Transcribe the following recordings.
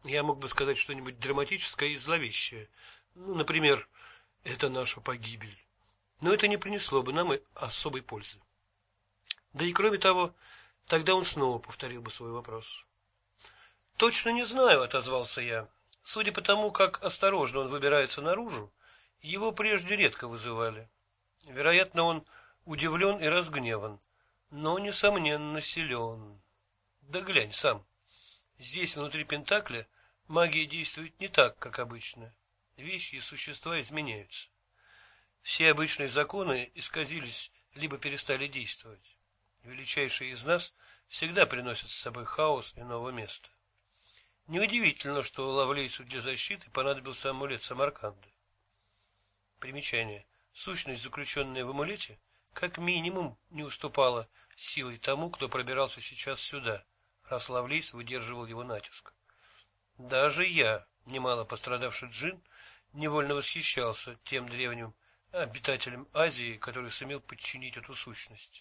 Я мог бы сказать что-нибудь драматическое и зловещее. Ну, например, это наша погибель. Но это не принесло бы нам и особой пользы. Да и кроме того, тогда он снова повторил бы свой вопрос. Точно не знаю, отозвался я. Судя по тому, как осторожно он выбирается наружу, его прежде редко вызывали. Вероятно, он удивлен и разгневан, но несомненно силен. Да глянь сам. Здесь, внутри Пентакля, магия действует не так, как обычно. Вещи и существа изменяются. Все обычные законы исказились, либо перестали действовать. Величайшие из нас всегда приносят с собой хаос иного места. Неудивительно, что Лавлейсу для защиты понадобился амулет Самарканда. Примечание. Сущность, заключенная в амулете, как минимум не уступала силой тому, кто пробирался сейчас сюда, раз Лавлейс выдерживал его натиск. Даже я, немало пострадавший джин, невольно восхищался тем древним обитателем Азии, который сумел подчинить эту сущность.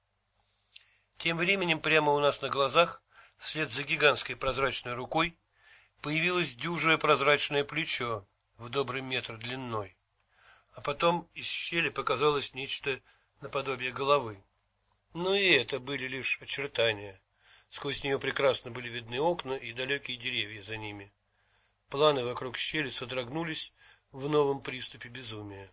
Тем временем прямо у нас на глазах, вслед за гигантской прозрачной рукой, появилось дюжее прозрачное плечо в добрый метр длиной, а потом из щели показалось нечто наподобие головы. Но и это были лишь очертания. Сквозь нее прекрасно были видны окна и далекие деревья за ними. Планы вокруг щели содрогнулись в новом приступе безумия.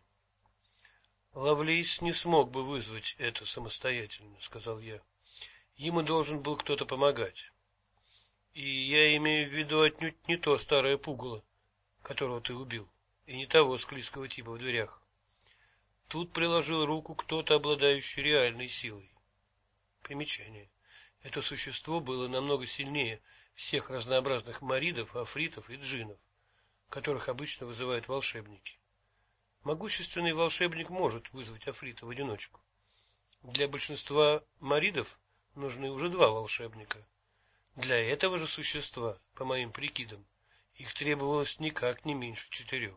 Лавлейс не смог бы вызвать это самостоятельно, сказал я. Ему должен был кто-то помогать. И я имею в виду отнюдь не то старое пугало, которого ты убил, и не того склизкого типа в дверях. Тут приложил руку кто-то, обладающий реальной силой. Примечание. Это существо было намного сильнее всех разнообразных маридов, афритов и джиннов, которых обычно вызывают волшебники. Могущественный волшебник может вызвать африта в одиночку. Для большинства маридов нужны уже два волшебника. Для этого же существа, по моим прикидам, их требовалось никак не меньше 4.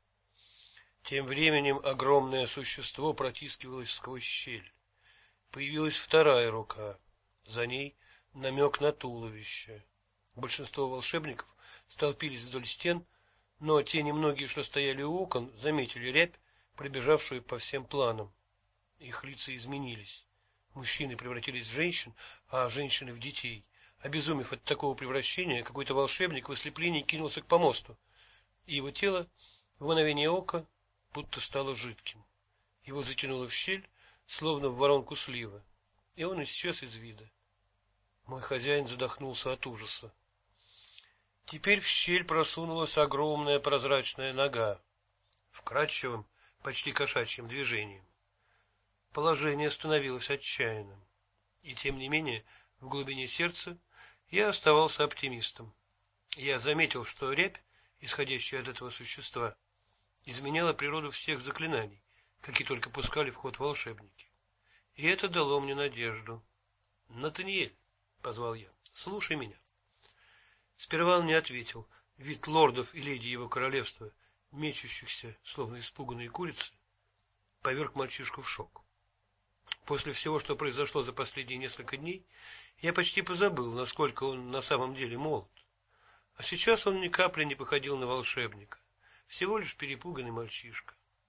Тем временем огромное существо протискивалось сквозь щель. Появилась вторая рука, за ней намек на туловище. Большинство волшебников столпились вдоль стен, но те немногие, что стояли у окон, заметили рябь, пробежавшую по всем планам. Их лица изменились. Мужчины превратились в женщин, а женщины в детей. Обезумев от такого превращения, какой-то волшебник в ослеплении кинулся к помосту, и его тело в мгновение ока будто стало жидким. Его затянуло в щель, словно в воронку слива, и он исчез из вида. Мой хозяин задохнулся от ужаса. Теперь в щель просунулась огромная прозрачная нога, вкрадчивым, почти кошачьим движением. Положение становилось отчаянным, и тем не менее, в глубине сердца я оставался оптимистом. Я заметил, что рябь, исходящая от этого существа, изменяла природу всех заклинаний, какие только пускали в ход волшебники. И это дало мне надежду. Натаниэль, позвал я. Слушай меня. Сперва он не ответил. Вид лордов и леди его королевства, мечущихся, словно испуганные курицы, поверг мальчишку в шок. После всего, что произошло за последние несколько дней, я почти позабыл, насколько он на самом деле молод. А сейчас он ни капли не походил на волшебника, всего лишь перепуганный мальчишка.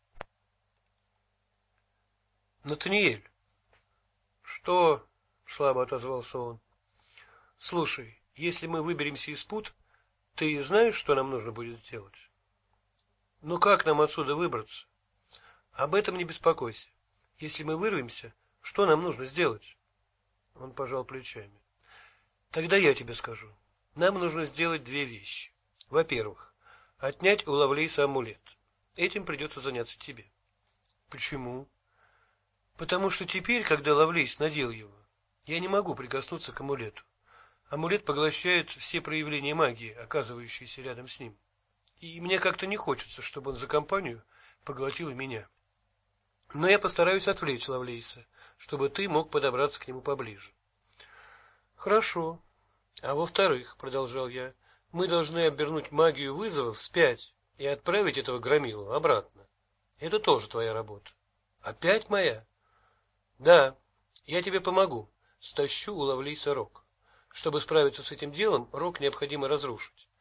Натаниэль. Что? Слабо отозвался он. Слушай, если мы выберемся из пут, ты знаешь, что нам нужно будет делать? Ну как нам отсюда выбраться? Об этом не беспокойся. Если мы вырвемся, что нам нужно сделать? Он пожал плечами. Тогда я тебе скажу. Нам нужно сделать две вещи. Во-первых, отнять у Лавлейса амулет. Этим придется заняться тебе. Почему? Потому что теперь, когда Лавлейс надел его, я не могу прикоснуться к амулету. Амулет поглощает все проявления магии, оказывающиеся рядом с ним. И мне как-то не хочется, чтобы он за компанию поглотил и меня. Но я постараюсь отвлечь Лавлейса, чтобы ты мог подобраться к нему поближе. Хорошо. А во-вторых, продолжал я, мы должны обернуть магию вызова вспять и отправить этого громилу обратно. Это тоже твоя работа. Опять моя? Да, я тебе помогу. Стащу у Лавлейса рог. Чтобы справиться с этим делом, рог необходимо разрушить.